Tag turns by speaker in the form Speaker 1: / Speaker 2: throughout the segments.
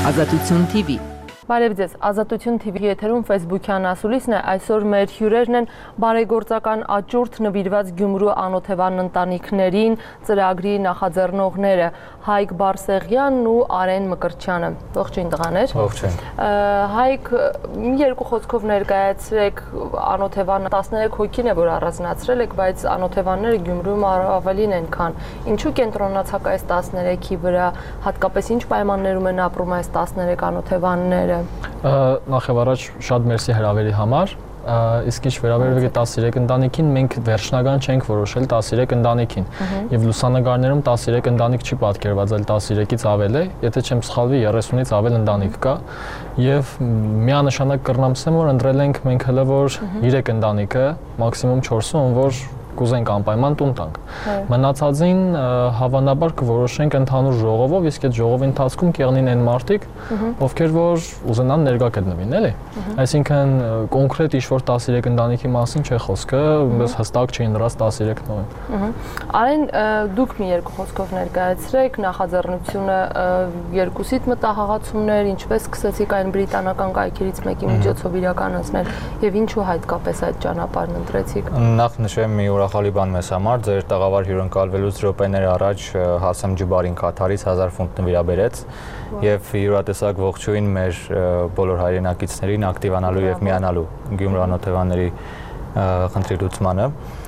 Speaker 1: Ազատություն TV
Speaker 2: Բարև ձեզ, Ազատություն TV-ի եթերում Facebook-յան ասուլիսն է, այսօր մեր հյուրերն են բարեգործական աճուրդ նվիրված Գյումրու անօթևան ընտանիքներին ծրագրի նախաձեռնողները Հայկ Բարսեղյանն ու Արեն Մկրտչյանը։ Ողջույն տղաներ։
Speaker 3: Ողջույն։
Speaker 2: Հայկ, երկու խոսքով ներկայացրեք անօթևան 13 հոգին է, որ առանձնացրել եք, բայց անօթևանները Գյումրիում ավելին են, քան ինչու կենտրոնացաք այս 13-ի վրա, հատկապես ինչ պայմաններում են ապրում այս 13 անօթևանները։
Speaker 4: Նախ եւ առաջ շատ մերսի հրավերի համար, իսկ ինչ վերաբերվի 13 ընտանիքին, մենք վերջնական չենք որոշել 13 ընտանիքին եւ լուսանկարներում 13 ընտանիք չի պատկերված, այլ 13-ից ավել է, եթե չեմ սխալվի 30-ից ավել ընտանիք կա եւ միանշանակ կռնամսեմ, որ ընտրել ենք մենք հələ որ 3 ընտանիքը, մաքսիմում 4-ը, որ կուզենք անպայման տուն տանք։ Մնացածին հավանաբար կորոշենք ընդհանուր ժողովով, իսկ այդ ժողովի ընթացքում կեղնին այն մարդիկ, ովքեր որ ուզենան ներկա գտնվին, էլի։ Այսինքն կոնկրետ ինչ-որ 13 ընտանիքի մասին չէ խոսքը, բայց հստակ չէին դրած 13 նոյն։
Speaker 2: Արեն, դուք մի երկու խոսքով ներկայացրեք նախաձեռնությունը երկուսիդ մտահղացումներ, ինչպես սկսեցիք այն բրիտանական կայքերից մեկի միջոցով իրականացնել եւ ինչու հատկապես այդ ճանապարհն ընտրեցիք։
Speaker 3: Նախ նշեմ մի ուրախալի բան մեզ համար, ձեր տաղավար հյուրընկալվելուց րոպեներ առաջ Հասեմ Ջուբարին Կաթարից 1000 ֆունտ նվիրաբերեց եւ յուրատեսակ ողջույն մեր բոլոր հայրենակիցներին ակտիվանալու եւ միանալու Գյումրու անօթևանների խնդրի լուծմանը։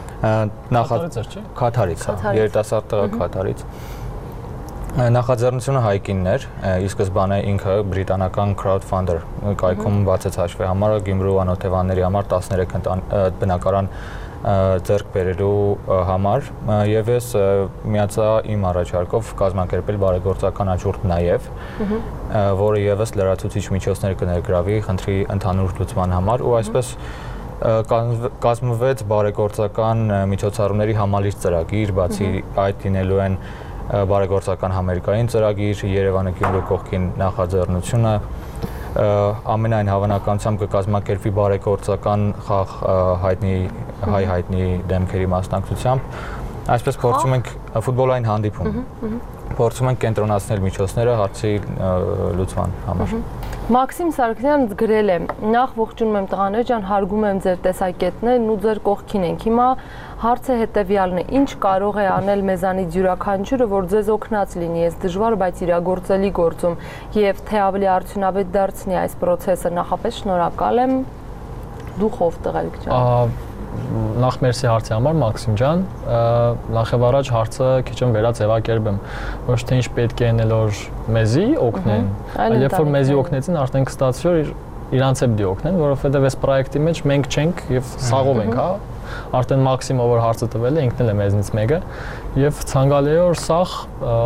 Speaker 3: Կաթարից, երիտասարդ տղա Կաթարից։ Նախաձեռնությունը Հայկինն էր, ի սկզբանե ինքը բրիտանական crowdfunder կայքում բացեց հաշվի համար Գյումրու անօթևանների համար 13 բնակարան ձեռք բերելու համար եւ ես միացա իմ առաջարկով կազմակերպել բարեգործական աճուրդ նաեւ, որը եւս լրացուցիչ միջոցներ կներգրավի խնդրի ընդհանուր լուծման համար ու այսպես կազմվեց բարեգործական միջոցառումների համալիր ծրագիր, բացի այդ լինելու են բարեգործական համերգային ծրագիր, Երևանը Գյումրու կողքին նախաձեռնությունը ամենայն հավանականությամբ կկազմակերպվի բարեգործական խաղ հայտնի դեմքերի մասնակցությամբ, այսպես փորձում ենք ֆուտբոլային հանդիպում, փորձում ենք կենտրոնացնել միջոցները հարցի լուծման համար։
Speaker 2: Մաքսիմ Սարգսյանն գրել է. Նախ ողջունում եմ տղաներ ջան, հարգում եմ ձեր տեսակետներն ու ձեր կողքին ենք։ Հիմա հարցը հետեւյալն է. ինչ կարող է անել մեզանից յուրաքանչյուրը, որ ձեզ օգնած լինի այս դժվար, բայց իրագործելի գործում եւ թե ավելի արդյունավետ դարձնի այս process-ը։ Նախապես շնորհակալ եմ։ Դուք ով տղերք ջան։
Speaker 4: Նախ մերսի հարցի համար Մաքսիմ ջան, նախ եւ առաջ հարցը քիչ եմ վերաձևակերպեմ, ոչ թե ինչ պետք է անել որ մեզի օգնեն, այլ երբ որ մեզի օգնեցին, արդեն կստացվի որ իրանց է պետք է օգնեն, որովհետեւ այս պրոյեկտի մեջ մենք չենք եւ սաղով ենք, հա։ Արդեն Մաքսիմը որ հարցը տվել է, ինքն էլ է մեզնից մեկը եւ ցանկալի է որ սաղ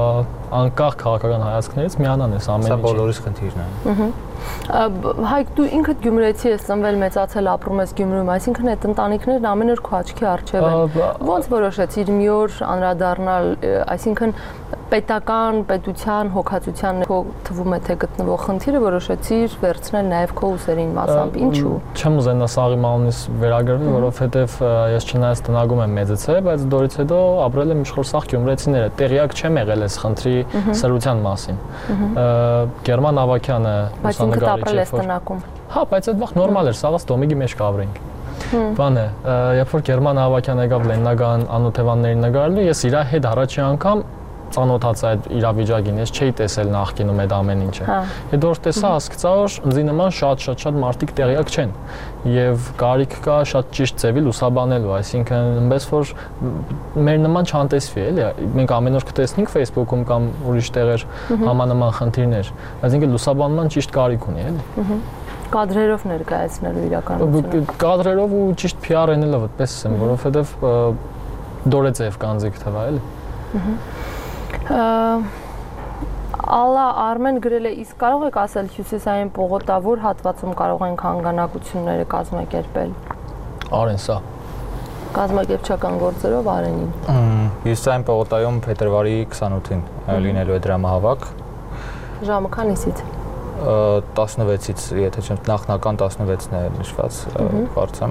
Speaker 4: անկախ քաղաքական հայացքներից միանան այս ամեն ինչը։
Speaker 3: Սա բոլորիս խնդիրն է։
Speaker 2: Հայկ, դու ինքդ գյումրեցի ես, ծնվել մեծացել ապրում ես Գյումրիում, այսինքն այդ ընտանիքներն ամեն օր քո աչքի առջև են։ Ոնց որոշեցիր մի օր անդրադառնալ, այսինքն պետության հոգացության քո թվում է թե գտնվող խնդիրը որոշեցիր վերցնել նաև քո ուսերին մասամբ, ինչու։
Speaker 4: Չեմ ուզենա սաղի մանունից վերագրվել, որովհետև ես չնայած տնագում եմ մեծացել, բայց դորից հետո ապրել եմ իշխոր սաղ գյումրեցիները, տեղյակ չեմ եղել այս խնդրի սրության մասին։ Գերման Ավակյանը
Speaker 2: ապրել ես տնակում։
Speaker 4: Հա, բայց այդ վաղ նորմալ էր, սաղս դոմիգի մեջ կավրեինք։ Բան է, երբ որ Գերման Ավակյանը եկավ Լեննագան անօթևաններին նկարելու, ես իր հետ առաջի անգամ ծանոթացա այդ իրավիճակին, ես չէի տեսել նախկինում այդ ամեն ինչը։ Հետո որ տեսա, հասկացա, որ ինձ նման շատ մարդիկ տեղյակ չեն եւ կարիք կա շատ ճիշտ ձևի լուսաբանելու, այսինքն այնպես որ մեր նման չանտեսվի, էլի։ Մենք ամեն օր կտեսնենք Facebook-ում կամ ուրիշ տեղեր համանման խնդիրներ, այսինքն լուսաբանման ճիշտ կարիք ունի, էլի։
Speaker 2: Կադրերով ներկայացնելու իրականությունը։
Speaker 4: Կադրերով ու ճիշտ PR անելով այդպես եմ, որովհետեւ դորեձև կանձիկ թվա, էլի։
Speaker 2: Ալլա Արմեն գրել է, իսկ կարող եք ասել հյուսիսային պողոտավոր հատվածում կարող ենք հանգանակությունները կազմակերպել։
Speaker 4: Արեն սա։
Speaker 2: Կազմակերպչական գործերով Արենին։
Speaker 3: Հյուսիսային պողոտայում փետրվարի 28-ին լինելու է դրամահավաք։
Speaker 2: Ժամը քանիսից։
Speaker 3: 16-ից, եթե չեմ նախնական 16-ն է նշված, կարծեմ։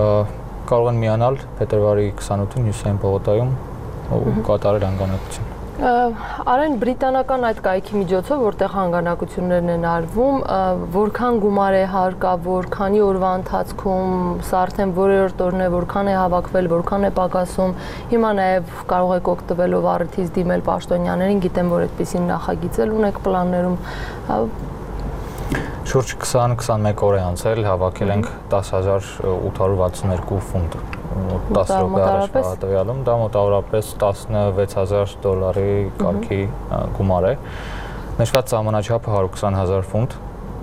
Speaker 3: Կարող են միանալ փետրվարի 28-ին Հյուսիսային պողոտայում ու կատարել հանգանակություն։
Speaker 2: Արեն բրիտանական այդ կայքի միջոցով, որտեղ հանգանակություններն են արվում, որքան գումար է հարկավոր, քանի օրվա ընթացքում, սա արդեն որերորդ օրն է, որքան է հավաքվել, որքան է պակասում, հիմա նաև կարող եք օգտվելով առիթից դիմել պաշտոնյաներին, գիտեմ, որ այդպիսին նախագիծել ունեք պլաններում։
Speaker 3: Շուրջ 20-21 օր է անցել, հավաքել ենք 10,862 ֆունտ 10 րոպե առաջ տվյալում, դա մոտավորապես $16,000 կարգի գումար է։ Նշված սահմանաչափը 120,000 ֆունտ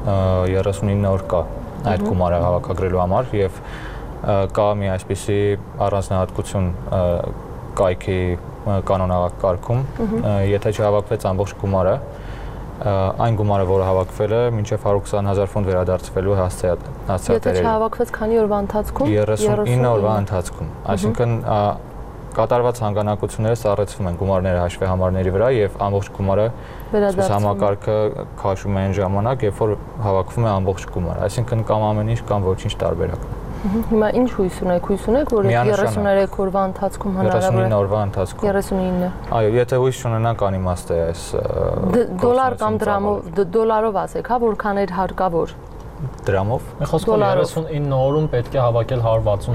Speaker 3: 39 օր կա այդ գումարը հավաքագրելու համար եւ կա մի այսպիսի առանձնահատկություն կայքի կանոնակարգում, եթե չհավաքվեց ամբողջ գումարը, այն գումարը, որը հավաքվել է, մինչև 120,000 ֆունտ վերադարձվելու հասցեատերերի։
Speaker 2: Եթե չհավաքվեց քանի օրվա ընթացքում?
Speaker 3: 39 օրվա ընթացքում։ Այսինքն կատարված հանգանակությունները սառեցվում են գումարները հաշվեհամարների վրա եւ ամբողջ գումարը համակարգը քաշում է այն ժամանակ, երբ որ հավաքվում է ամբողջ գումարը։ Այսինքն կամ ամեն ինչ կամ ոչինչ տարբերակ։
Speaker 2: Հիմա ինչ հույս ունեք, որ 33 օրվա ընթացքում հնարավոր է
Speaker 3: 39 օրվա ընթացքում
Speaker 2: 39։
Speaker 3: Այո, եթե հույս չունենանք, անիմաստ է այս
Speaker 2: դոլար կամ դրամով, դոլարով ասեք, հա, որքան էր հարկավոր։
Speaker 3: Դրամով։
Speaker 4: Խոսքով 39 օրում պետք է հավաքել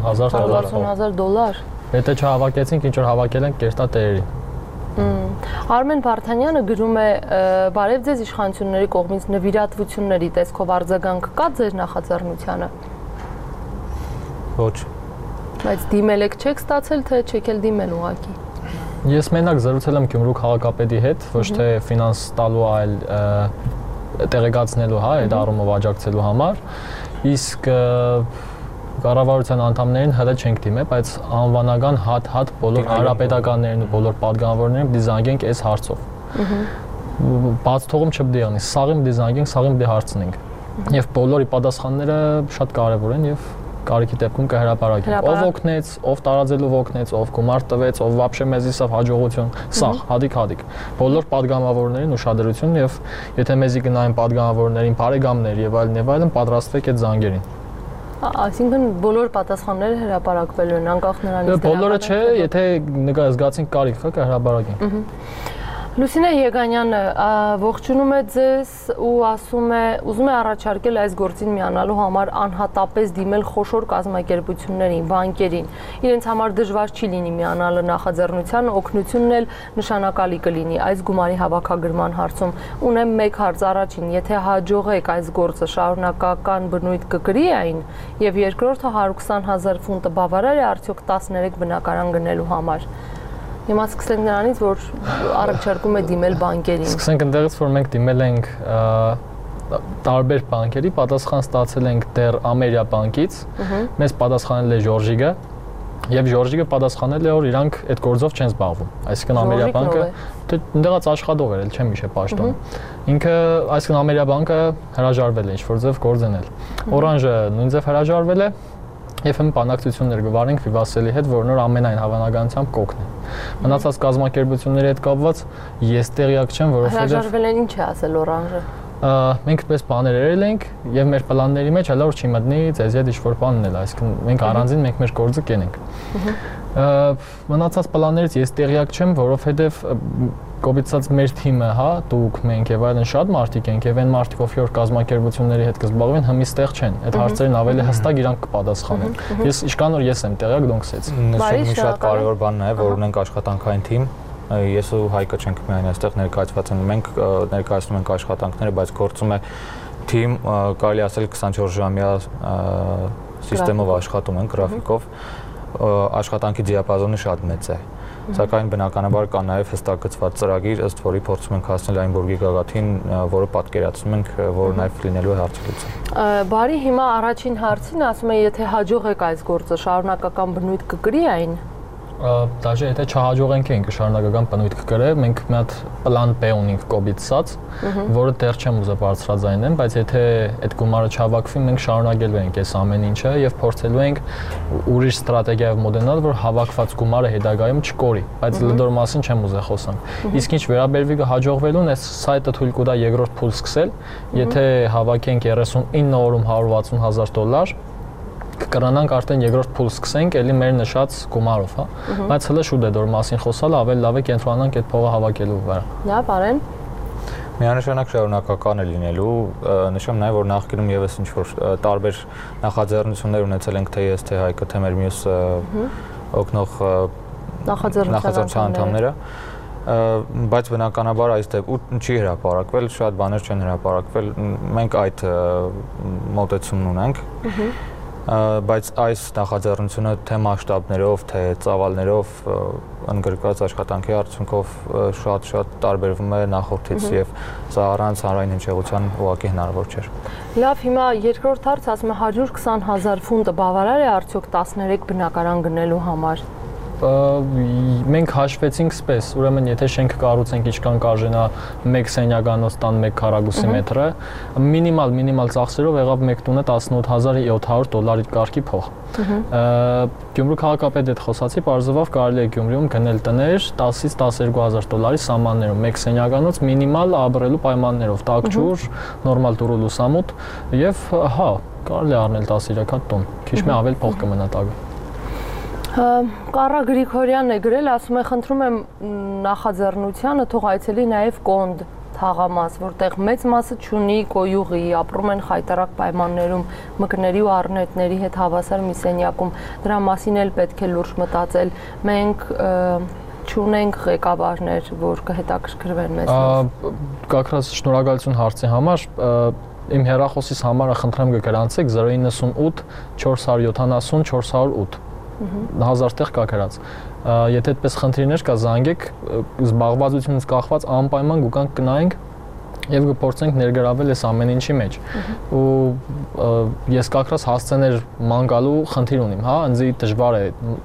Speaker 4: $160,000։ Եթե չհավաքեցինք, ինչ որ հավաքել ենք կերտա տերերի։
Speaker 2: Արմեն Վարդանյանը գրում է. «Բարև ձեզ, իշխանությունների կողմից նվիրատվությունների տեսքով արձագանք կա ձեր նախաձեռնությանը»։
Speaker 3: Ոչ։
Speaker 2: Բայց դիմել եք չեք ստացել, թե չեք էլ դիմել ուղղակի։
Speaker 4: Ես մենակ զրուցել եմ Գյումրու քաղաքապետի հետ, ոչ թե ֆինանս տալու, այլ տեղեկացնելու, հա, այդ առումով աջակցելու համար։ Իսկ կառավարության անդամներին հələ չենք դիմել, բայց անվանական հատ բոլոր հանրապետականներին ու բոլոր պատգամավորներին դիզանգենք այս հարցով։ Բաց թողում չպետք է անի, սաղին դիզանգենք, սաղին պետք է հարցնենք։ Եվ բոլորի պատասխանները շատ կարևոր են եւ կարիքի դեպքում կհրապարակենք։ Ով օգնեց, ով տարածելով օգնեց, ով գումար տվեց, ով вообще մեզի սա հաջողություն, սա հադիկ։ Բոլոր падգամավորներին ուշադրություն եւ եթե մեզի գնային падգամավորներին, բարեկամներ եւ այլն, պատրաստվեք այդ զանգերին։
Speaker 2: Այսինքն բոլոր պատասխանները հրապարակվելու են, անկախ նրանից։
Speaker 4: Բոլորը չէ, եթե զգացենք կարիք կա, կհրապարակենք։
Speaker 2: Լուսինե Եգանյանը ողջունում է ձեզ ու ասում է, ուզում է առաջարկել այս գործին միանալու համար անհատապես դիմել խոշոր կազմակերպություններին, բանկերին։ Իրենց համար դժվար չի լինի միանալը նախաձեռնության, օգնությունն էլ նշանակալի կլինի այս գումարի հավաքագրման հարցում։ Ունեմ մեկ հարց առաջին, եթե հաջողեք այս գործը շարունակական բնույթ կկրի այն, եւ երկրորդը 120,000 ֆունտը բավարար է արդյոք 13 բնակարան գնելու համար։ Հիմա սկսենք նրանից, որ առաջարկում է դիմել բանկերին։
Speaker 4: Սկսենք այնտեղից, որ մենք դիմել ենք տարբեր բանկերի, պատասխան ստացել ենք դեռ Ամերիա բանկից, մեզ պատասխանել է Ժորժիկը, եւ Ժորժիկը պատասխանել է, որ իրանք այդ գործով չեն զբաղվում։ Այսինքն Ամերիա բանկը այնտեղից աշխատող էր, չեմ հիշե պաշտոնը։ Ինքը, այսինքն Ամերիա բանկը հրաժարվել է ինչ-որ ձև գործենել։ Օրանժը նույն ձև հրաժարվել է։ Եվ հմ բանակցություններ գվարենք Վիվասելի հետ, որ նոր ամենայն հավանականությամբ կօգնի։ Մնացած կազմակերպությունների հետ կապված ես տեղյակ չեմ, որովհետեւ
Speaker 2: հրաժարվել են ինչ է ասել Օրանժը։
Speaker 4: Մենք այդպես բաներ երել ենք եւ մեր պլանների մեջ հələ որ չի մտնի ձեզ հետ ինչ-որ բան ունել, այսինքն մենք առանձին մենք մեր գործը կենենք։ Մնացած պլաններից ես տեղյակ չեմ, որովհետեւ կոպիցած մեր թիմը, հա, դուք, մենք եւ այլն շատ մարդիկ ենք եւ այն մարդիկ, ովքեր որ կազմակերպությունների հետ կզբաղվեն, հմից տեղ չեն։ Այդ հարցերին ավելի հստակ իրանք կպատասխանեն։ Ես իշքան որ ես եմ տեղյակ, դոնք ցեց։
Speaker 3: Նշենք մի շատ կարևոր բան նաեւ, որ ունենք աշխատանքային թիմ, ես ու Հայկը չենք միայն այստեղ ներկայացված են, մենք ներկայացնում ենք աշխատանքները, բայց գործում է թիմ, կարելի ասել 24 ժամյա համակարգով աշխատում են, գրաֆիկով, աշխատանքի դիապազոնը շատ մեծ է։ Սակայն բնականաբար կա նաև հստակեցված ծրագիր, ըստ որի փորձում ենք հասնել այն բուրգի գագաթին, որը պատկերացնում ենք, որը նաև լինելու է հարցերից։
Speaker 2: Բարի, հիմա առաջին հարցին ասում է, եթե հաջողեք այս գործը, շարունակական բնույթ կկրի այն։
Speaker 4: Դաժե եթե չհաջողենք ենք շարունակական բնույթ կկրե, մենք մի հատ պլան B ունենք կոպիցած, որը դեռ չեմ ուզա բարձրաձայնեմ, բայց եթե այդ գումարը չհավաքվի, մենք շարունակելու ենք այս ամեն ինչը եւ փորձելու ենք ուրիշ ստրատեգիայով մոդելալ, որ հավաքված գումարը հետագայում չկորի, բայց լդոր մասին չեմ ուզա խոսամ։ Իսկ ինչ վերաբերվի հաջողվելուն, այս սայթը թույլ կտա երկրորդ փուլ սկսել, եթե հավաքենք 39 օրում $160,000 կկրանանք արդեն երկրորդ փուլ սկսենք, ելի մեր նշած գումարով, հա։ Բայց հələ շուտ է դոր մասին խոսալը, ավելի լավ է կենտրոնանանք այդ փողը հավաքելու վրա։
Speaker 2: Լավ, Արեն։
Speaker 3: Միանշանակ շարունակական է լինելու, նշեմ նաև որ նախկինում եւս ինչ որ տարբեր նախաձեռնություններ ունեցել ենք թե ես թե Հայկը թե մեր մյուս օգնող նախաձեռնության անդամները, բայց բնականաբար այս դեպքում չի հրապարակվել, շատ բաներ չեն հրապարակվել, մենք այդ մոտեցումն ունենք, բայց այս նախաձեռնությունը թե մասշտաբներով, թե ծավալներով ընդգրկված աշխատանքի արդյունքով շատ տարբերվում է նախորդից եւ սա առանց հանրային հնչեղության ուղղակի հնարավոր չէր։
Speaker 2: Լավ, հիմա երկրորդ հարց ասում է 120,000 ֆունտը բավարար է արդյոք 13 բնակարան գնելու համար։
Speaker 4: Մենք հաշվեցինք սպես, ուրեմն եթե շենք կառուցենք ինչքան կարժենա 1 սենյականոց տան 1 քառակուսի մետրը, մինիմալ ծախսերով եղավ մեկ տունը $18700 կարգի փող։ Գյումրու քաղաքապետ հետ խոսացի, բարձրով կարելի է Գյումրիում գնել տներ 10-ից $12000 սահմաններում, 1 սենյականոց մինիմալ ապրելու պայմաններով, տաք ջուր, նորմալ դուրու լուսամուտ եւ հա, կարելի է առնել 13 հատ տուն, քիչ մի ավել փող կմնա տակը։
Speaker 2: Կարա Գրիգորյանն է գրել, ասում է խնդրում եմ նախաձեռնությանը թող այցելի նաև Կոնդ թաղամաս, որտեղ մեծ մասը չունի կոյուղի, ապրում են խայտարակ պայմաններում, մկների ու առնետների հետ հավասար մի սենյակում, դրա մասին էլ պետք է լուրջ մտածել, մենք չունենք ղեկավարներ, որ կհետաքրքրվեն մեզ։
Speaker 4: Կակրած շնորհակալություն հարցի համար, իմ հեռախոսից համարը խնդրեմ կգրանցեք 098 470 408 1000 տեղ կա գրած։ Եթե այդպես խնդիրներ կա, զանգեք, զբաղվածությունից կախված անպայման գուկանք կնայենք եւ կփորձենք ներգրավել այս ամեն ինչի մեջ։ Ու ես կակրած հասցեներ ման գալու խնդիր ունիմ, հա, ինձ դժվար է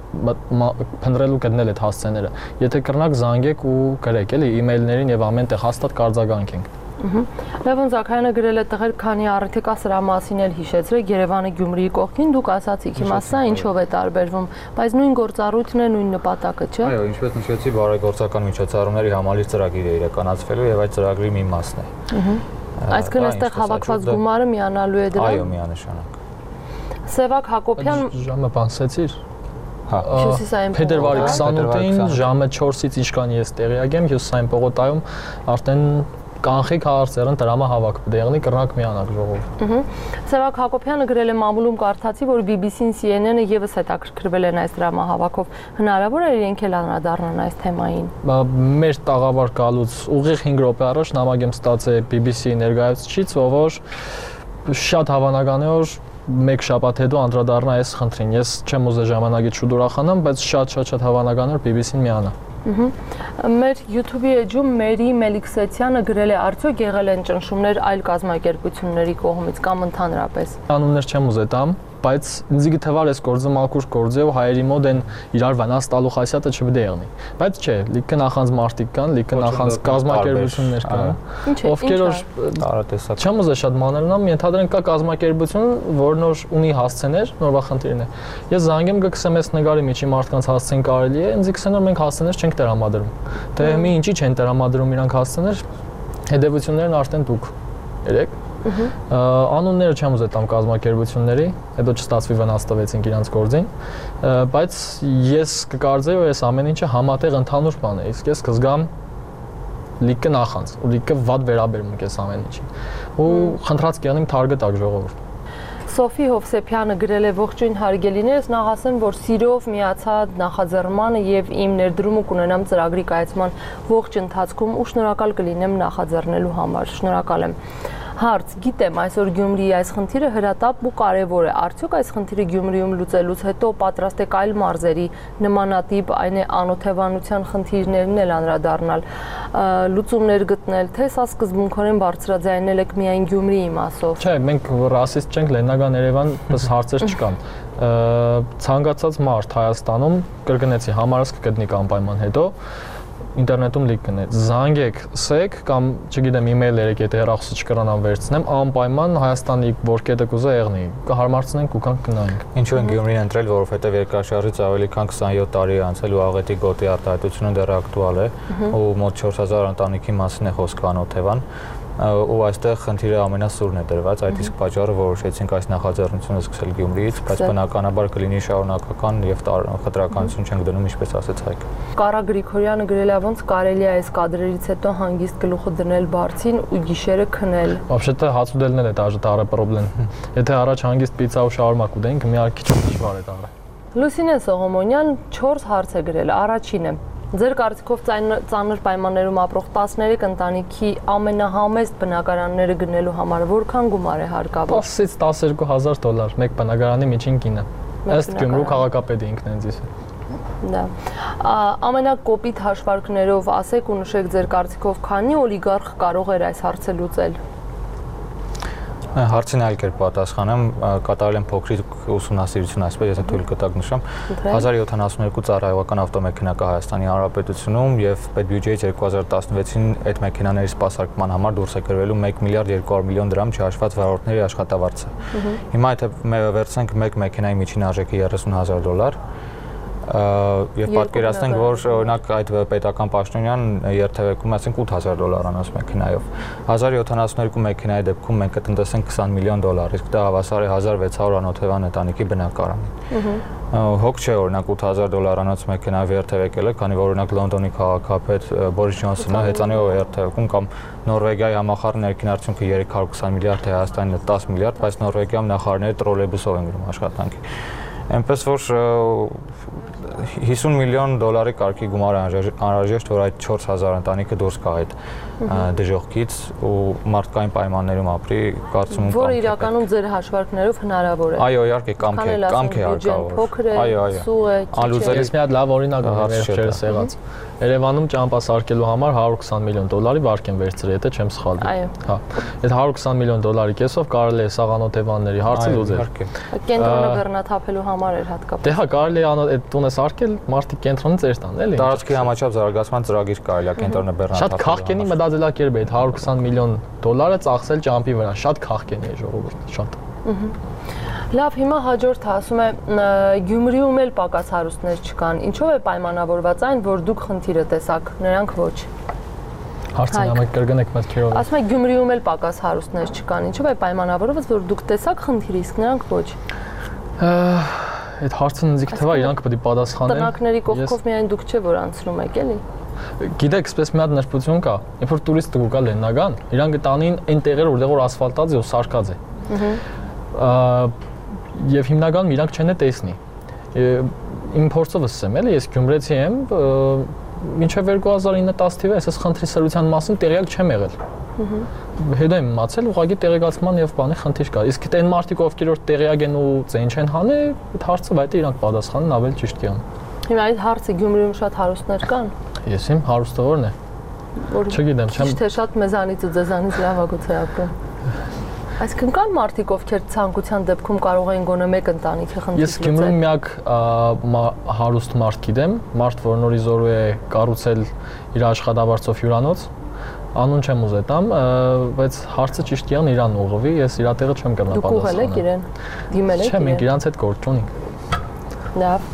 Speaker 4: փնտրելու գտնել այդ հասցեները։ Եթե կրնակ զանգեք ու գրեք, էլի email-ներին եւ ամեն տեղ հաստատ կարձագանքենք։
Speaker 2: Լևոն Զաքարյանը գրել է տղեր, քանի առիթ կա սրա մասին էլ հիշեցրեք, Երևանը Գյումրիի կողքին դուք ասացիք, հիմա սա ինչով է տարբերվում, բայց նույն գործառույթն է, նույն նպատակը, չէ՞։
Speaker 3: Այո, ինչպես նշեցի, բարեգործական միջոցառումների համալիր ծրագիր է իրականացվելու եւ այդ ծրագրի մի մասն է։
Speaker 2: Այսինքն այստեղ հավաքված գումարը միանալու է դրան։
Speaker 3: Այո, միանշանակ։
Speaker 2: Սևակ Հակոբյան
Speaker 4: ժամը բանսեցիր։
Speaker 3: Հա։
Speaker 4: Փետրվարի 28-ին ժամը 4-ից ինչքան ես տեղյակ եմ, Հյուսիսային պողոտայում արդեն կանխիկ հարցերն դրամահավաք դեղնի կրնակ միանակ ժողով։
Speaker 2: Սևակ Հակոբյանը գրել է մամուլում կարդացի, որ BBC-ն CNN-ը եւս հետաքրքրվել են այս դրամահավաքով։ Հնարավոր է իրենք էլ անդրադառնան այս թեմային։
Speaker 4: Մեր տաղավար գալուց ուղիղ 5 րոպե առաջ նամակ եմ ստացել BBC-ի ներկայացուցիչից, որ շատ հավանական է որ մեկ շաբաթ հետո անդրադառնա այս խնդրին։ Ես չեմ ուզել ժամանակից շուտ ուրախանամ, բայց շատ հավանական է որ BBC-ն միանա։
Speaker 2: Մեր YouTube-ի էջում Մերի Մելիքսեթյանը գրել է արդյոք եղել են ճնշումներ այլ կազմակերպությունների կողմից կամ ընդհանրապես։
Speaker 4: Անուններ չեմ ուզել տամ, բայց ինձ գիտեվար էս գործը մակուր գործ է ու հայերի մոտ են իրար վնաս տալու խասյատը չպետք է եղնի։ Բայց չէ, լիքը նախանց մարտիկ կան, լիքը նախանց կազմակերպություններ կան, ովքեր որ տարատեսակ։ Չեմ ուզել շատ մանրանամ, ենթադրենք կա կազմակերպություն, որն որ ունի հասցեներ, նորվա խնդիրն է։ Ես զանգեմ գկսեմ այս նկարի միջի մարդկանց հասցեն կարելի է, ինձ գսեն որ մենք հասցեներ չենք տրամադրում։ Դե մի ինչի չեն տրամադրում իրանք հասցեներ, հետևություններն արդեն դուք երեք։ Անունները չեմ ուզել տամ կազմակերպությունների, հետո չստացվի վնաս տվեցինք իրանց գործին, բայց ես կկարծեի որ այս ամեն ինչը համատեղ ընդհանուր բան է, իսկ ես կզգամ լիքը նախանց, ու լիքը վատ վերաբերմունք էս ամեն ինչին։ Ու խնդրած կյանիմ թարգտակ ժողովուրդ։
Speaker 2: Սոֆի Հովսեփյանը գրել է ողջույն հարգելիներս, նախ ասեմ, որ սիրով միացա նախաձեռնմանը եւ իմ ներդրումը կունենամ ծրագրի կայացման ողջ ընթացքում ու շնորհակալ կլինեմ նախաձեռնելու համար։ Շնորհակալ եմ։ Հարց. Գիտեմ, այսօր Գյումրիի այս խնդիրը հրատապ ու կարևոր է։ Արդյոք այս խնդիրը Գյումրիում լուծելուց հետո պատրաստ եք այլ մարզերի նմանատիպ այն է անօթևանության խնդիրներն էլ անդրադառնալ, լուծումներ գտնել, թե սա սկզբունքորեն բարձրաձայնել եք միայն Գյումրիի մասով։
Speaker 4: Չէ, մենք ռասիստ չենք, Լեննագան Երևան, պես հարցեր չկան։ Ցանկացած մարդ Հայաստանում կրկնեցի, համարս կգտնի անպայման հետո ինտերնետում լիք կնե։ Զանգեք, սեք կամ չգիտեմ email երեք եթե հեռախոսը չկրանամ վերցնեմ, անպայման Հայաստանի որ կետը կուզա եղնի, կհարմարցնենք ու կանք գնանք։
Speaker 3: Ինչու են Գյումրին ընտրել, որովհետև երկրաշարժից ավելի քան 27 տարի է անցել ու աղետի գոտի արտահայտությունը դեռ ակտուալ է ու մոտ 4000 ընտանիքի մասին է խոսքը անօթևան։ ու այստեղ խնդիրը ամենասուրն է դրված, այդ իսկ պատճառը որոշեցինք այս նախաձեռնությունը սկսել Գյումրիից, բայց բնականաբար կլինի շարունակական եւ խտրականություն չենք դնում, ինչպես ասեց Հայկը։
Speaker 2: Կարա Գրիգորյանը գրել է, ոնց կարելի է այս կադրերից հետո հանգիստ գլուխը դնել բարձին ու գիշերը քնել։
Speaker 4: Вообще-то հաց ուտելն էլ է տարը պրոբլեմ։ Եթե առաջ հանգիստ պիցա ու շաուրմա կուտեինք, մի քիչ դժվար է տանը։
Speaker 2: Լուսինե Սողոմոնյան 4 հարց է գրել, առաջինը Ձեր կարծիքով ծանր պայմաններում ապրող 13 ընտանիքի ամենահամեստ բնակարանները գնելու համար որքան գումար է հարկավոր։
Speaker 4: 10-ից 12000 դոլար մեկ բնակարանի միջին գինը։ Ըստ Գյումրու քաղաքապետի ինքնենցից։
Speaker 2: Դա։ Ամենակոպիտ հաշվարկներով ասեք ու նշեք ձեր կարծիքով քանի օլիգարխ կարող էր այս հարցը լուծել։
Speaker 3: Հարցին այլ կերպ պատասխանեմ, կատարել եմ փոքրիկ ուսումնասիրություն, այսպես եթե թույլ կտակ նշեմ, 1072 ծառայողական ավտոմեքենա կա Հայաստանի Հանրապետությունում եւ պետբյուջեից 2016-ին այդ մեքենաների սպասարկման համար դուրս է գրվելու 1 միլիարդ 200 միլիոն դրամ չհաշված վարորդների աշխատավարձը։ Հիմա եթե վերցնենք մեկ մեքենայի միջին արժեքը $30,000 եւ պատկերացնենք, որ օրինակ այդ պետական պաշտոնյան երթևեկում ասենք $8000 անց մեքենայով 1072 մեքենայի դեպքում մենք կտնտեսենք $20 միլիոն, իսկ դա հավասար է 1600 անօթևան ընտանիքի բնակարանին։ Հոգ չէ օրինակ $8000 անց մեքենայով երթևեկելը, քանի որ օրինակ Լոնդոնի քաղաքապետ Բորիս Ջոնսոնը հեծանիով երթևեկում կամ Նորվեգիայի համախառն ներքին արդյունքը 320 միլիարդ, Հայաստանին 10 միլիարդ, բայց Նորվեգիայում նախարարները տրոլեյբուսով են գնում աշխատանքի։ Այնպես որ $50 միլիոն կարգի գումար անհրաժեշտ, որ այդ 4000 ընտանիքը դուրս գա այդ դժոխքից ու մարդկային պայմաններում ապրի, կարծում եմ
Speaker 2: որ իրականում ձեր հաշվարկներով հնարավոր է։
Speaker 3: Այո, իհարկե, կամք է հարկավոր։
Speaker 2: Այո, սուղ է,
Speaker 4: անլուծելի մի հատ լավ օրինակ վերջերս եղած։ Երևանում ճամփա սարքելու համար $120 միլիոն վարկ են վերցրել, եթե չեմ սխալվում։ Հա։ Այդ $120 միլիոն կեսով կարելի է սաղանոթևանների հարցը լուծել։
Speaker 2: Կենտրոնը բեռնաթափելու համար էր հատկապես։
Speaker 4: Դե հա, կարելի է այդ տունը սարքել, մարդիկ կենտրոնից էր տան, էլի։
Speaker 3: Տարածքի համաչափ զարգացման ծրագիր կարելի է կենտրոնը բեռնաթափել։
Speaker 4: Շատ քաղաքենի մտածելակերպ է այդ $120 միլիոն ծախսել ճամփի վրա, շատ քաղաքենի է ժողովուրդը, շատ։
Speaker 2: Լավ, հիմա հաջորդը ասում է Գյումրիում էլ պակաս հարուստներ չկան։ Ինչով է պայմանավորված այն, որ դուք խնդիրը տեսաք, նրանք ոչ։
Speaker 4: Հարցը նամակ կրկնեք մտքերով։
Speaker 2: Ասում է Գյումրիում էլ պակաս հարուստներ չկան։ Ինչով է պայմանավորված, որ դուք տեսաք խնդիրը, իսկ նրանք ոչ։
Speaker 4: Այդ հարցը ինձ թվա իրանք պետք է պատասխանեն։
Speaker 2: Տնակների կողքով միայն դուք չէ որ անցնում եք, էլի։
Speaker 4: Գիտեք, այսպես մի հատ նրբություն կա, երբ որ տուրիստը գուկա Լեննագան, իրանք տանին այն տեղեր, որտեղ որ ասֆալտած է ու սարկած է։ Եվ հիմնականում իրանք չեն տեսնի։ Իմ փորձով ասեմ, էլի, ես Գյումրեցի եմ, մինչև 2009-10 թվականին այս խնդրի սրության մասին տեղյակ չեմ եղել։ Հետո եմ իմացել, ուղղակի տեղեկացման եւ բանի խնդիր կա։ Իսկ այն մարդիկ, ովքեր որ տեղյակ են ու ծեն չեն հանի, այդ հարցը վայտը իրանք պատասխանեն ավելի ճիշտ կան։
Speaker 2: Հիմա այդ հարցը Գյումրիում շատ հարուստներ կան։
Speaker 4: Ես իմ հարուստը ո՞րն է։ Չգիտեմ, չեմ։
Speaker 2: Թե շատ մեզանից ու ձեզանից լավագույն է ապրում։ Այսինքն կան մարդիկ, ովքեր ցանկության դեպքում կարող են գոնե մեկ ընտանիքի խնդիր լուծել։
Speaker 4: Ես Գյումրիում միակ հարուստ մարդ գիտեմ, մարդ, որ նորից զորու է կառուցել իր աշխատավարձով հյուրանոց։ Անուն չեմ ուզել տամ, բայց հարցը ճիշտ կյան իրան ուղղվի, ես իր տեղը չեմ կրնա պատասխանել։ Դուք
Speaker 2: ուղղել եք իրեն։ Դիմել եք իրեն։
Speaker 4: Չէ, մենք իրանց հետ գործ չունենք։
Speaker 2: Լավ։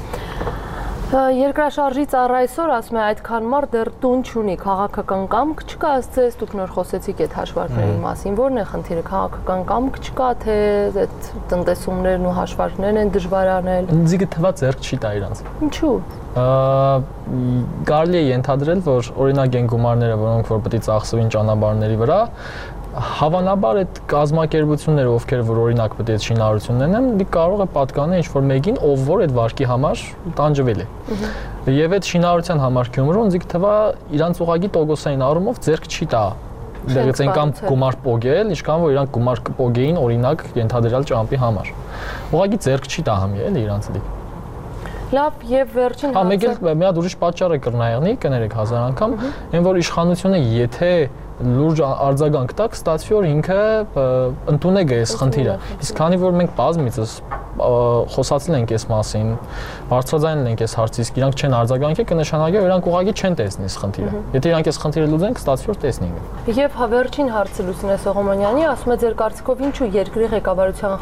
Speaker 2: Երկրաշարժից առ այսօր ասում է այդքան մարդ դեռ տուն չունի, քաղաքական կամք չկա, ասես դուք նոր խոսեցիք այդ հաշվարկների մասին, ո՞րն է խնդիրը, քաղաքական կամք չկա, թե այդ տնտեսումներն ու հաշվարկներն են դժվար անել։
Speaker 4: Ինձ թվա ձեռք չի տա իրանց։
Speaker 2: Ինչու։
Speaker 4: Կարելի է ենթադրել, որ օրինակ են գումարները, որոնք որ պետք է ծախսվին ճանապարհների վրա, հավանաբար այդ կազմակերպությունները, ովքեր որ օրինակ պետք է շինարարություններն են, դի կարող է պատկանել ինչ-որ մեկին, ով որ այդ վարկի համար տանջվել է։ Եվ այդ շինարարության համար Գյումրուն ինձ թվա իրանց ուղղակի տոկոսային առումով ձեռք չի տա։ Դերից են կամ գումար պոգել, ինչքան որ իրանք գումար պոգեին օրինակ ենթադրյալ ճամփի համար։ Ուղղակի ձեռք չի տա համի էլի իրանց դի։
Speaker 2: Լավ, եւ վերջին
Speaker 4: հարցը։ Հա, մեկ էլ մի հատ ուրիշ պատճառ է կրնայեղնի, կներեք 1000 անգամ, այն որ իշխանությունը եթե լուրջ արձագանք տակ, ստացվի որ ինքը ընդունեք է այս խնդիրը։ Իսկ քանի որ մենք բազմիցս խոսացել ենք այս մասին, բարձրաձայնել ենք այս հարցից, իսկ իրանք չեն արձագանքի, կնշանակի որ իրանք ուղղակի չեն տեսնի այս խնդիրը։ Եթե իրանք այս խնդիրը լուծեն, կստացվի որ տեսնենք։
Speaker 2: Եվ վերջին հարցը Լուսինե Սողոմոնյանի, ասում է ձեր կարծիքով ինչու երկրի ղեկավարության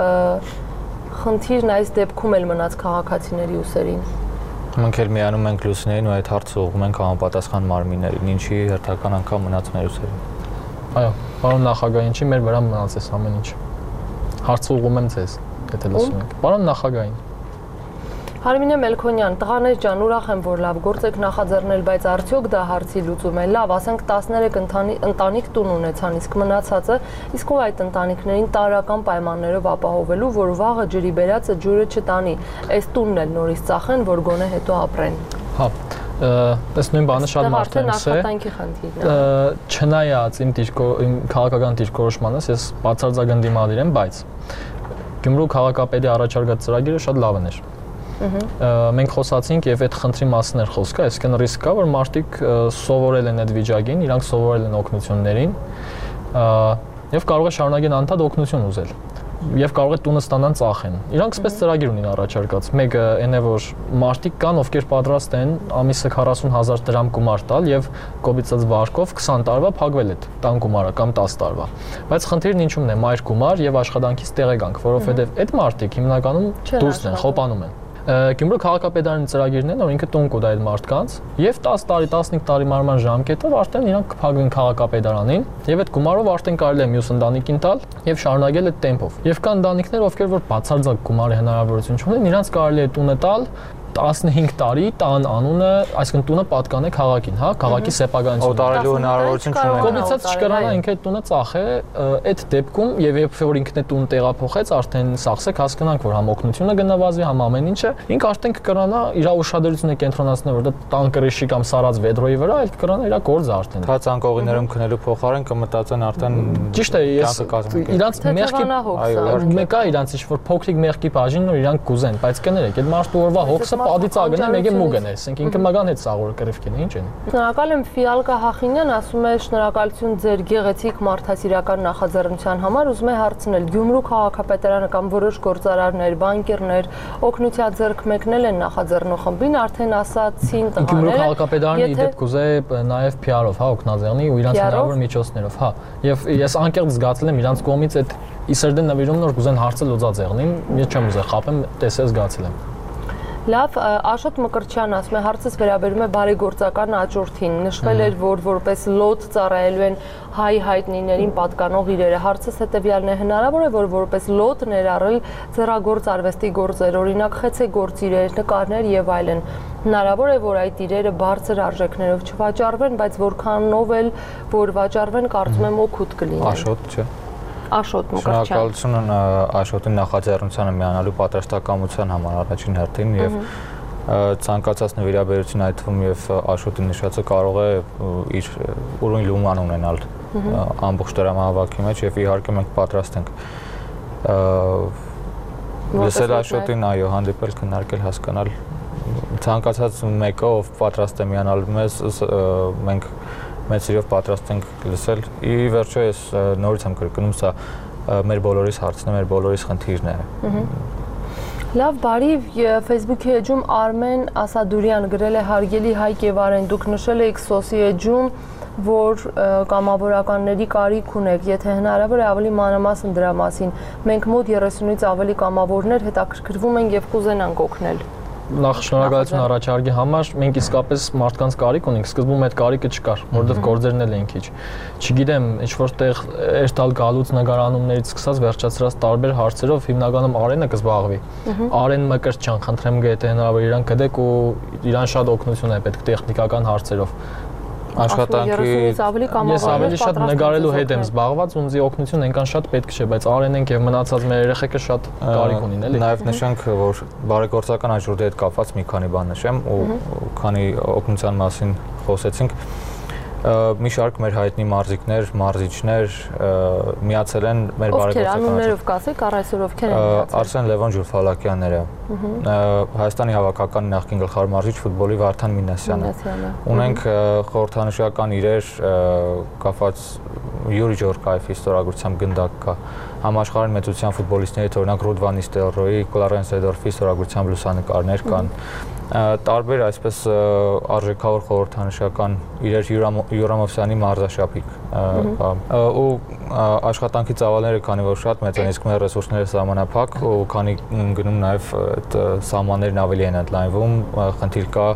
Speaker 2: խնդիրն այս դեպքում էլ մնաց քաղաքացիների ուսերին։
Speaker 3: Մենք էլ միանում ենք Լուսինեին ու այդ հարցը ուղղում ենք համապատասխան մարմիններին, ինչի հերթական անգամ մնաց մեր ուսերին։
Speaker 4: Այո։ Պարոն նախագահ, ինչի մեր վրա մնացես ամեն ինչ։ Հարցը ուղղում եմ ձեզ, եթե լսում եք։ Պարոն նախագահին։
Speaker 2: Հարմինե Մելքոնյան, տղաներ ջան, ուրախ եմ, որ լավ գործ եք նախաձեռնել, բայց արդյոք դա հարցի լուծում է։ Լավ, ասենք 13 ընտանիք տուն ունեցան, իսկ մնացածը, իսկ ով այդ ընտանիքներին տարրական պայմաններով ապահովելու, որ վաղը ջրի բերածը ջուրը չտանի, այս տունն էլ նորից ծախեն, որ գոնե հետո ապրեն։
Speaker 4: Հա, այս նույն բանը շատ մարդերս է։ Չնայած իմ քաղաքական դիրքորոշմանս, ես բացարձակ ընդդիմադիր եմ, բայց Գյումրու քաղաքապետի առաջարկած ծրագիրը շատ լավն էր։ Մենք խոսացինք եւ այդ խնդրի մասն էր խոսքը, այսինքն ռիսկ կա, որ մարդիկ սովորել են այդ վիճակին, իրանք սովորել են օգնություններին եւ կարող է շարունակեն անդադ օգնություն ուզել եւ կարող է տունը ստանան ծախեն։ Իրանք սպես ծրագիր ունին առաջարկած։ Մեկը այն է, որ մարդիկ կան, ովքեր պատրաստ են ամիսը 40,000 դրամ գումար տալ եւ կոպիծած վարկով 20 տարվա փակվել այդ տան գումարը կամ 10 տարվա։ Բայց խնդիրն ինչու՞մն է՝ մայր գումար եւ աշխատանքից տեղեկանք, որովհետեւ այդ մարդիկ հիմնականում դուրս են, խոպանում են։ Գյումրու քաղաքապետարանի ծրագիրն է, որ ինքը տուն կուտա այդ մարդկանց եւ 10 տարի, 15 տարի մարման ժամկետով արդեն իրանք կփակվեն քաղաքապետարանին եւ այդ գումարով արդեն կարելի է մյուս ընտանիքին տալ եւ շարունակել այդ տեմպով։ Եվ կան ընտանիքներ, ովքեր որ բացարձակ գումարի հնարավորություն չունեն, իրանք կարելի է տունը տալ 15 տարի տան անունը, այսինքն տունը պատկան է քաղաքին, հա, քաղաքի սեփականությունը։
Speaker 3: Օտարելու հնարավորություն չունեն։
Speaker 4: Կոմիցած չկրանա ինքը այդ տունը ծախե, այդ դեպքում եւ երբ որ ինքն է տուն տեղափոխեց, արդեն սախսեք հասկանանք, որ համ օգնությունը գնահատվի, համ ամեն ինչը, ինքը արդեն կկրանա իր ուշադրությունը կենտրոնացնել, որ դա տան կրիշի կամ սարած վեդրոյի վրա, այլ կկրանա իր գործը արդեն։
Speaker 3: Թա ցանկողիներում քնելու փոխարեն կմտածեն արդեն
Speaker 4: ճիշտ է, ես իրանց մեղքի մեկը իրանց ինչ-որ փոքրիկ մեղքի բաժինն որ իրանք կուզեն, բայց կներեք, այդ մարդու օրվա հոգսը Ադից ագնա մեկ է մուգն է, ասենք ինքը մագան հետ սաղորը կրիվքին է, ինչ են։
Speaker 2: Շնորհակալ եմ Ֆիալկա Հախինյան, ասում է շնորհակալություն ձեր գեղեցիկ մարդասիրական նախաձեռնության համար, ուզում է հարցնել Գյումրու քաղաքապետարանը կամ որոշ գործարարներ, բանկերներ օգնության ձեռք մեկնել են նախաձեռնող խմբին, արդեն ասացին տղաները։
Speaker 4: Գյումրու քաղաքապետարանը ի դեպ կուզե նաև PR-ով, հա, օգնաձեռնի ու իրանց հնարավոր միջոցներով, հա։ Եվ ես անկեղծ զգացել եմ իրանց կողմից այդ իսերդեն նվիրումն որ կուզեն հարցը լուծաձեռնին, ես չեմ ուզել խապեմ, տեսել զգացել եմ։
Speaker 2: Լավ, Աշոտ Մկրտչյան ասում է հարցս վերաբերում է բարեգործական աճուրդին։ Նշվել էր, որ որպես լոտ ծառայելու են հայ հայտնիներին պատկանող իրերը։ Հարցս հետևյալն է, հնարավոր է, որ որպես լոտ ներառել ձեռագործ արվեստի գործեր, օրինակ խեցե գործիրեր, նկարներ եւ այլն։ Հնարավոր է, որ այդ իրերը բարձր արժեքներով չվաճառվեն, բայց որքանով էլ որ վաճառվեն, կարծում եմ օգուտ կլինեն։
Speaker 3: Աշոտ չէ։
Speaker 2: Աշոտ Մկրտչյան։
Speaker 3: Շնորհակալություն Աշոտի նախաձեռնությանը միանալու պատրաստակամության համար առաջին հերթին եւ ցանկացած նվիրաբերություն այդ թվում եւ Աշոտի նշածը կարող է իր ուրույն լուման ունենալ ամբողջ դրամահավաքի մեջ եւ իհարկե մենք պատրաստ ենք լսել Աշոտին, այո, հանդիպել, քննարկել, հասկանալ ցանկացած մեկը ով պատրաստ է միանալ մեզ մենք մեծ սիրով պատրաստ ենք լսել։ Ի վերջո ես նորից եմ կրկնում, սա մեր բոլորիս հարցն է, մեր բոլորիս խնդիրն է։
Speaker 2: Լավ, բարի, Facebook-ի էջում Արմեն Ասադուրյան գրել է հարգելի Հայկ եւ Արեն, դուք նշել եք սոսի էջում, որ կամավորականների կարիք ունեք, եթե հնարավոր է ավելի մանրամասն դրա մասին։ Մենք մոտ 30-ից ավելի կամավորներ հետաքրքրվում ենք եւ կուզենանք օգնել։
Speaker 4: Նախ շնորհակալություն առաջարկի համար, մենք իսկապես մարդկանց կարիք ունենք, սկզբում այդ կարիքը չկար, որովհետև գործերն էլ են քիչ։ Չգիտեմ, ինչ որտեղ երթալ գալուց նկարանումներից սկսած վերջացրած տարբեր հարցերով հիմնականում Արենը կզբաղվի։ Արեն Մկրտչյան, խնդրեմ գետե հնարավոր իրան գտեք ու իրան շատ օգնություն է պետք տեխնիկական հարցերով։
Speaker 3: Աշխատանքի
Speaker 4: ես ավելի շատ նկարելու հետ եմ զբաղված, ունձի օգնություն այնքան շատ պետք չէ, բայց Արեն ենք եւ մնացած մեր երեխեքը շատ կարիք ունին, էլի։
Speaker 3: Նաեւ նշենք, որ բարեգործական աճուրդի հետ կապված մի քանի բան նշեմ ու քանի օգնության մասին խոսեցինք, մի շարք մեր հայտնի մարզիկներ, մարզիչներ միացել են մեր բարեգործական
Speaker 2: անուններով կասեք, առայսօր ովքեր են միացել։
Speaker 3: Արսեն Լևոն Ջուրֆալակյանները, Հայաստանի հավաքական նախկին գլխավոր մարզիչ ֆուտբոլի Վարդան Մինասյանը։ Ունենք խորհրդանշական իրեր կապված Յուրի Ջորկայեվի ստորագրությամբ գնդակ կա, համաշխարհային մեծության ֆուտբոլիստներից օրինակ Ռուդ վան Նիստելրոյի, Կլարենս Սեդորֆի ստորագրությամբ լուսանկարներ կան։ Տարբեր այսպես արժեքավոր խորհրդանշական իրեր Յուրամովսյանի մարզաշապիկ ու աշխատանքի ծավալները քանի որ շատ մեծ են, իսկ մեր ռեսուրսները սահմանափակ ու քանի գնում նաև այդ սահմաններն ավելի են ընդլայնվում, խնդիր կա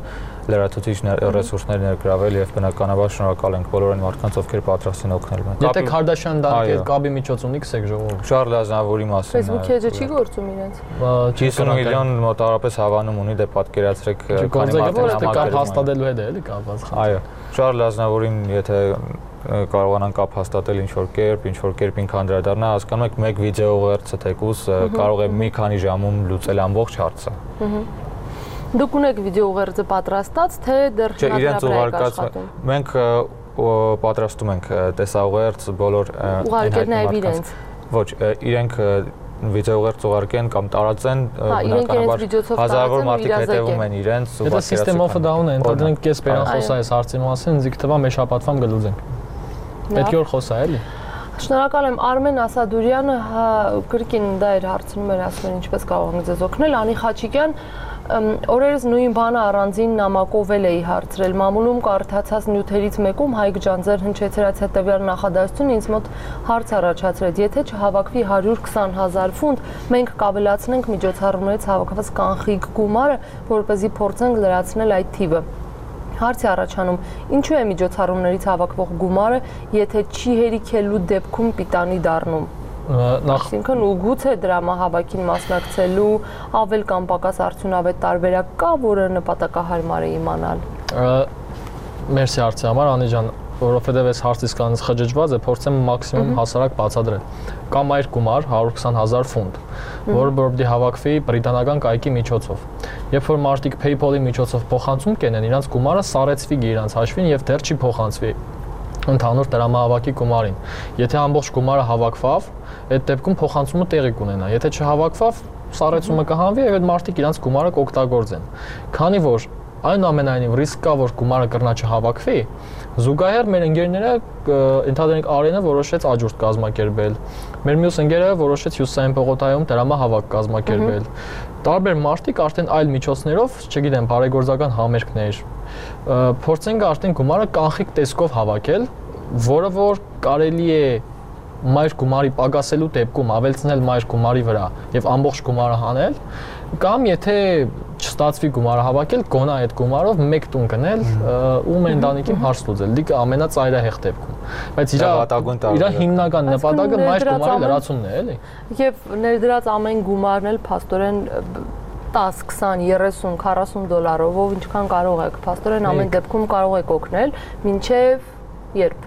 Speaker 3: լրացուցիչ ռեսուրսներ ներգրավել եւ բնականաբար շնորհակալ ենք բոլոր այն մարդկանց, ովքեր պատրաստ են օգնել մեզ։
Speaker 4: Եթե Քարդաշյան դարի այդ կապի միջոց ունի, քսեք ժողովուրդ։
Speaker 3: Շարլ Ազնավուրի մասին։
Speaker 2: Facebook էջը չի գործում իրենց։
Speaker 3: 50 միլիոն մոտավորապես հավանում ունի, դե պատկերացրեք
Speaker 4: քանի մարդու կապ հաստատելու հետ է էլի կապված։
Speaker 3: Այո։ Շարլ Ազնավուրին եթե կարողանան կապ հաստատել ինչ-որ կերպ ինքը անդրադառնա, հասկանում եք, մեկ վիդեո ուղերձը թեկուզ կարող է մի քանի ժամում լուծել ամբողջ հարցը։
Speaker 2: Դուք ունեք վիդեո ուղերձը պատրաստած, թե դեռ
Speaker 3: հնարավոր աշխատում։ Մենք պատրաստում ենք տեսաուղերձ բոլոր
Speaker 2: ուղարկել նաև իրենց։
Speaker 3: Ոչ, իրենք վիդեո ուղերձ ուղարկեն կամ տարածեն, բնականաբար հազարավոր մարդիկ հետևում են իրենց ու
Speaker 4: պատկերացրեք։ Եթե System of a Down է, ընդդրանք կես բերան խոսա այս հարցի մասին, ինձ թվա մեր շաբաթվամ գլուծենք։ Պետք է որ խոսա էլի։
Speaker 2: Շնորհակալ եմ Արմեն Ասադուրյանը, կրկին դա էր հարցնում էր, ասում էր ինչպես կարող եմ ձեզ օգնել, Անի Խաչիկյան օրերս նույն բանը առանձին նամակով էի հարցրել մամուլում կարդացած նյութերից մեկում Հայկ ջան ձեր հնչեցրած հետևյալ նախադասությունը ինձ մոտ հարց առաջացրեց եթե չհավաքվի 120,000 ֆունտ մենք կավելացնենք միջոցառումներից հավաքված կանխիկ գումարը որպեսզի փորձենք լրացնել այդ թիվը Հարց է առաջանում, ինչու է միջոցառումներից հավաքվող գումարը, եթե չի հերիքելու դեպքում պիտանի դառնում։ Այսինքն ու գուցե դրամահավաքին մասնակցելու ավել կամ պակաս արդյունավետ տարբերակ կա, որը նպատակահարմար է իմանալ։
Speaker 4: Մերսի հարցի համար, Անի ջան, որովհետև այս հարցից կանից խճճված է, փորձեմ մաքսիմում հասարակ բացատրել։ Կամ այլ գումար 120,000 ֆունտ, որը որպեսզի հավաքվի բրիտանական կայքի միջոցով։ Երբ որ մարդիկ PayPal-ի միջոցով փոխանցում կենեն, իրանց գումարը սարեցվի իրանց հաշվին եւ դեռ չի փոխանցվի ընդհանուր դրամահավաքի գումարին։ Եթե ամբողջ գումարը հավաքվավ, այդ դեպքում փոխանցումը տեղի կունենա։ Եթե չհավաքվավ, սարեցումը կհանվի եւ այդ մարդիկ իրանց գումարը կօգտագործեն։ Քանի որ այնուամենայնիվ ռիսկ կա, որ գումարը կրնա չհավաքվի, զուգահեռ մեր ընկերները ընդհանրենք Արենը որոշեց աջուրդ կազմակերպել։ Մեր մյուս ընկերը որոշեց Հյուսիսային պողոտայում դրամահավաք կազմակերպել։ Տարբեր մարդիկ արդեն այլ միջոցներով, չգիտեմ, բարեգործական համերգներ, փորձենք արդեն գումարը կանխիկ տեսքով հավաքել, որը որ կարելի է մայր գումարի պակասելու դեպքում ավելցնել մայր գումարի վրա եւ ամբողջ գումարը հանել, կամ եթե չստացվի գումարը հավաքել, գոնա այդ գումարով մեկ տուն գնել ու մեր ընտանիքին հարց լուծել։ Դիքը ամենածայրահեղ դեպքում։ Բայց իր հիմնական նպատակը մայր գումարի լրացումն է, էլի։
Speaker 2: Եվ ներդրած ամեն գումարն էլ փաստորեն 10, 20, 30, 40 դոլարով, ով ինչքան կարող եք, փաստորեն ամեն դեպքում կարող եք օգնել, մինչև երբ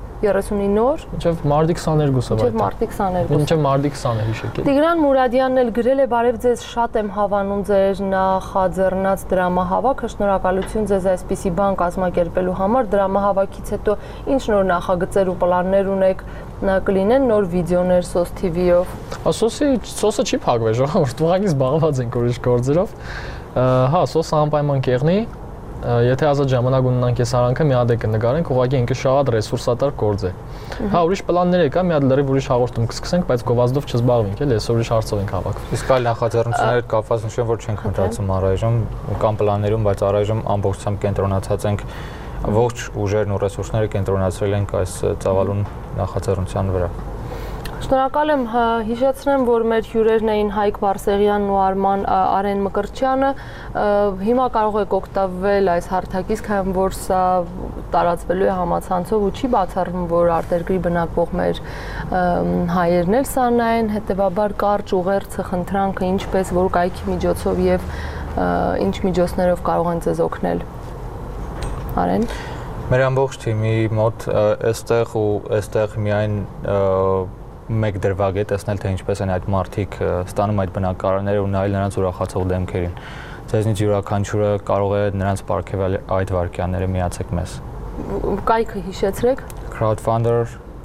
Speaker 2: 39 օր,
Speaker 4: մինչև մարտի 22-ը
Speaker 2: մինչև մարտի 22-ը,
Speaker 4: մինչև մարտի 20-ը հիշեք։
Speaker 2: Տիգրան Մուրադյանն էլ գրել է բարև ձեզ, շատ եմ հավանում ձեր նախաձեռնած դրամահավաքը, շնորհակալություն ձեզ այսպիսի բան կազմակերպելու համար, դրամահավաքից հետո ինչ նոր նախագծեր ու պլաններ ունեք, կլինեն նոր վիդեոներ Սոս TV-ով։
Speaker 4: Սոսը չի փակվել, ժողովուրդ, ուղղակի զբաղված ենք ուրիշ գործերով։ Հա, Սոսը անպայման կեղնի։ Եթե ազատ ժամանակ ունենանք այս արանքը մի հատ կնկարենք, ուղղակի ինքը շատ ռեսուրսատար գործ է։ Հա, ուրիշ պլաններ կա, մի հատ լրիվ ուրիշ հաղորդում կսկսենք, բայց գովազդով չզբաղվենք, էլի, այսօր ուրիշ հարցով ենք հավաքվում։
Speaker 3: Իսկ այլ նախաձեռնություններ կապված նշեմ, որ չենք մտածում առայժմ, կամ պլաններում, բայց առայժմ ամբողջությամբ կենտրոնացած ենք ողջ ուժերն ու ռեսուրսները կենտրոնացրել ենք այս ծավալուն նախաձեռնության վրա։
Speaker 2: Շնորհակալ եմ, հիշեցնեմ, որ մեր հյուրերն էին Հայկ Բարսեղյանն ու Արեն Մկրտչյանը, հիմա կարող եք օգտվել այս հարթակից, քանի որ սա տարածվելու է համացանցով ու չի բացառվում, որ արտերկրի բնակվող մեր հայերն էլ սա նայեն, հետևաբար կարճ ուղերձը, խնդրանքը, ինչպես որ կայքի միջոցով եւ ինչ միջոցներով կարող են ձեզ օգնել։ Արեն։
Speaker 3: Մեր ամբողջ թիմի մոտ այստեղ միայն մեկ դրվագ է տեսնել, թե ինչպես են այդ մարդիկ ստանում այդ բնակարանները ու նայել նրանց ուրախացող դեմքերին։ Ձեզնից յուրաքանչյուրը կարող է նրանց պարգևել այդ վարքյանները, միացեք մեզ։
Speaker 2: Կայքը հիշեցրեք։
Speaker 3: Crowdfunder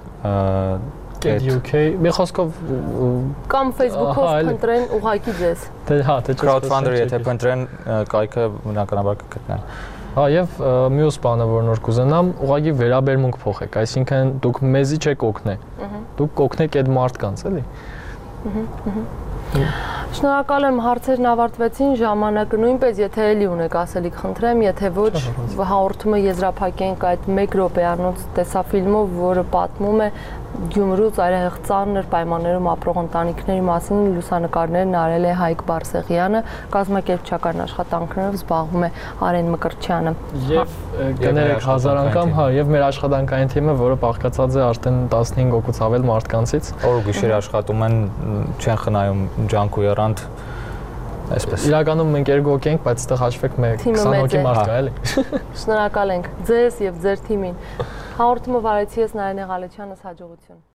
Speaker 4: UK մի խոսքով
Speaker 2: կամ Facebook-ով փնտրեն ուղակի ձեզ։
Speaker 4: Հա, թե
Speaker 3: Crowdfunder եթե փնտրեն, կայքը բնականաբար կգտնեն։
Speaker 4: Հա, եւ մյուս բանը, որ նոր կուզենամ, ուղղակի վերաբերմունք փոխեք, այսինքն դուք մեզի չեք օգնե։ Դուք կօգնեք այդ մարդկանց, էլի։
Speaker 2: Շնորհակալ եմ, հարցերն ավարտվեցին, ժամանակը նույնպես, եթե էլի ունեք ասելիք, խնդրեմ, եթե ոչ, հաղորդումը եզրափակենք այդ 1 րոպեանոց տեսաֆիլմով, որը պատմում է Գյումրու ծայրահեղ ծանր պայմաններում ապրող ընտանիքների մասին, լուսանկարներն արել է Հայկ Բարսեղյանը, կազմակերպչական աշխատանքներով զբաղվում է Արեն Մկրտչյանը։
Speaker 4: Եվ կներեք 1000 անգամ, հա, եւ մեր աշխատանքային թիմը, որը բաղկացած է արդեն 15 հոգուց ավել մարդկանցից,
Speaker 3: օր ու գիշեր աշխատում են, չեն խնայում ջանք ու եռանդ, այսպես։
Speaker 4: Իրականում մենք 2 հոգի ենք, բայց այստեղ հաշվեք 20 հոգի մարդ կա, էլի։
Speaker 2: Շնորհակալ ենք ձեզ եւ ձեր թիմին։ Հաղորդումը վարեցի ես Նարինե Ղալեչյանս, հաջողություն։